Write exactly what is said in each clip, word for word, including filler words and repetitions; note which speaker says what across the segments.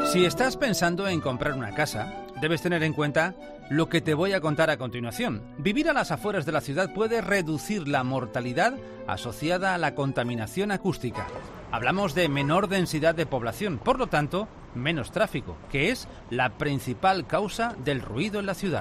Speaker 1: Si estás pensando en comprar una casa, debes tener en cuenta lo que te voy a contar a continuación. Vivir a las afueras de la ciudad puede reducir la mortalidad asociada a la contaminación acústica. Hablamos de menor densidad de población, por lo tanto, menos tráfico, que es la principal causa del ruido en la ciudad.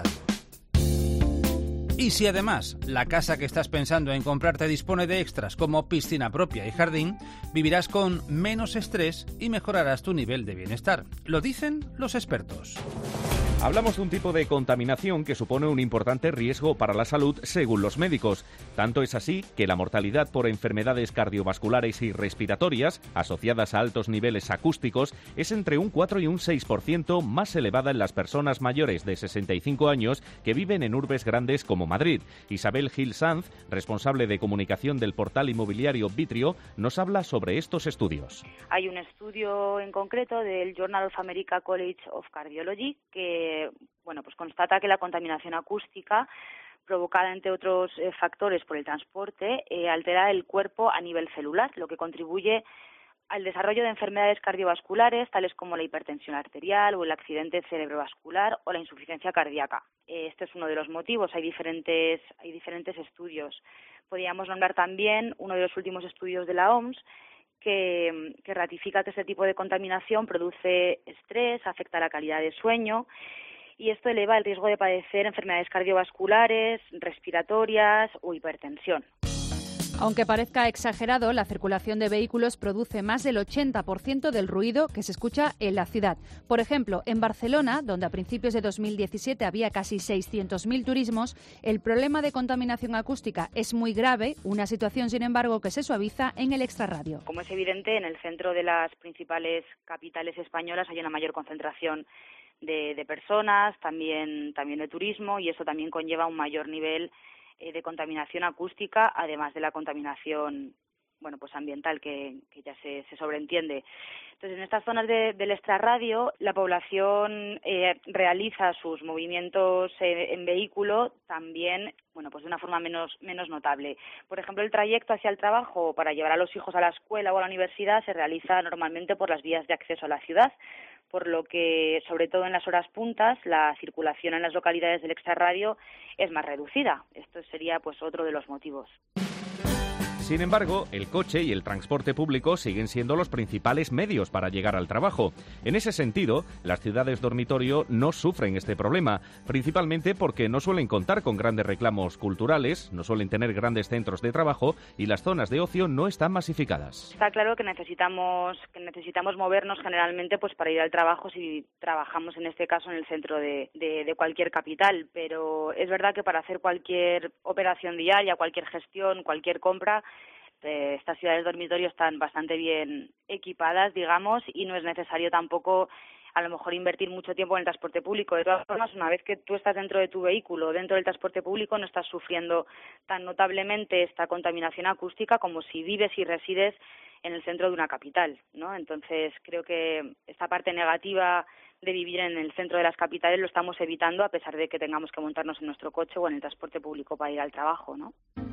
Speaker 1: Y si además la casa que estás pensando en comprarte dispone de extras como piscina propia y jardín, vivirás con menos estrés y mejorarás tu nivel de bienestar. Lo dicen los expertos.
Speaker 2: Hablamos de un tipo de contaminación que supone un importante riesgo para la salud según los médicos. Tanto es así que la mortalidad por enfermedades cardiovasculares y respiratorias asociadas a altos niveles acústicos es entre un cuatro y un seis por ciento más elevada en las personas mayores de sesenta y cinco años que viven en urbes grandes como Madrid. Isabel Gil Sanz, responsable de comunicación del portal inmobiliario Vitrio, nos habla sobre estos estudios.
Speaker 3: Hay un estudio en concreto del Journal of American College of Cardiology que bueno, pues constata que la contaminación acústica provocada, entre otros eh, factores, por el transporte, eh, altera el cuerpo a nivel celular, lo que contribuye al desarrollo de enfermedades cardiovasculares, tales como la hipertensión arterial o el accidente cerebrovascular o la insuficiencia cardíaca. Eh, este es uno de los motivos. Hay diferentes, hay diferentes estudios. Podríamos nombrar también uno de los últimos estudios de la O M S, Que, que ratifica que este tipo de contaminación produce estrés, afecta la calidad de sueño y esto eleva el riesgo de padecer enfermedades cardiovasculares, respiratorias o hipertensión.
Speaker 4: Aunque parezca exagerado, la circulación de vehículos produce más del ochenta por ciento del ruido que se escucha en la ciudad. Por ejemplo, en Barcelona, donde a principios de dos mil diecisiete había casi seiscientos mil turismos, el problema de contaminación acústica es muy grave, una situación, sin embargo, que se suaviza en el extrarradio.
Speaker 3: Como es evidente, en el centro de las principales capitales españolas hay una mayor concentración de, de personas, también, también de turismo, y eso también conlleva un mayor nivel de contaminación acústica, además de la contaminación bueno, pues ambiental que, que ya se, se sobreentiende. Entonces, en estas zonas de, del extrarradio, la población eh, realiza sus movimientos eh, en vehículo también, bueno, pues de una forma menos, menos notable. Por ejemplo, el trayecto hacia el trabajo para llevar a los hijos a la escuela o a la universidad se realiza normalmente por las vías de acceso a la ciudad, por lo que, sobre todo en las horas puntas, la circulación en las localidades del extrarradio es más reducida. Esto sería, pues, otro de los motivos.
Speaker 2: Sin embargo, el coche y el transporte público siguen siendo los principales medios para llegar al trabajo. En ese sentido, las ciudades dormitorio no sufren este problema, principalmente porque no suelen contar con grandes reclamos culturales, no suelen tener grandes centros de trabajo y las zonas de ocio no están masificadas.
Speaker 3: Está claro que necesitamos que necesitamos movernos generalmente pues para ir al trabajo si trabajamos en este caso en el centro de, de, de cualquier capital, pero es verdad que para hacer cualquier operación diaria, cualquier gestión, cualquier compra, estas ciudades dormitorio están bastante bien equipadas, digamos, y no es necesario tampoco a lo mejor invertir mucho tiempo en el transporte público. De todas formas, una vez que tú estás dentro de tu vehículo, dentro del transporte público, no estás sufriendo tan notablemente esta contaminación acústica como si vives y resides en el centro de una capital, ¿no? Entonces, creo que esta parte negativa de vivir en el centro de las capitales lo estamos evitando a pesar de que tengamos que montarnos en nuestro coche o en el transporte público para ir al trabajo, ¿no?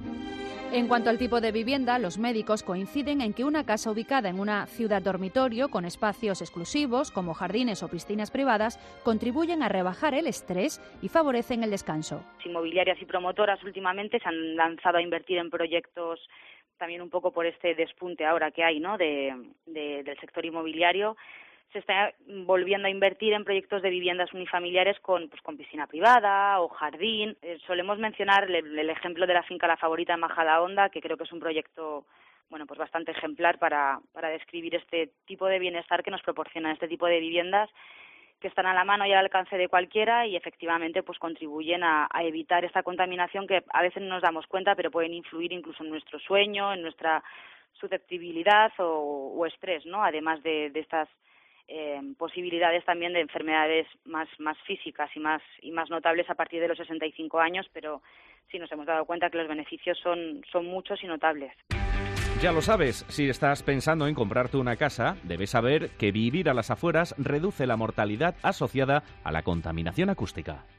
Speaker 4: En cuanto al tipo de vivienda, los médicos coinciden en que una casa ubicada en una ciudad dormitorio con espacios exclusivos como jardines o piscinas privadas contribuyen a rebajar el estrés y favorecen el descanso.
Speaker 3: Inmobiliarias y promotoras últimamente se han lanzado a invertir en proyectos también un poco por este despunte ahora que hay, ¿no?, de, de, del sector inmobiliario. Se está volviendo a invertir en proyectos de viviendas unifamiliares con, pues, con piscina privada o jardín. Eh, solemos mencionar el, el ejemplo de la finca La Favorita en Majadahonda, que creo que es un proyecto bueno, pues bastante ejemplar para, para describir este tipo de bienestar que nos proporcionan este tipo de viviendas que están a la mano y al alcance de cualquiera y efectivamente pues contribuyen a, a evitar esta contaminación que a veces no nos damos cuenta, pero pueden influir incluso en nuestro sueño, en nuestra susceptibilidad o, o estrés, ¿no? Además de, de estas Eh, posibilidades también de enfermedades más más físicas y más y más notables a partir de los sesenta y cinco años, pero sí nos hemos dado cuenta que los beneficios son son muchos y notables.
Speaker 2: Ya lo sabes, si estás pensando en comprarte una casa, debes saber que vivir a las afueras reduce la mortalidad asociada a la contaminación acústica.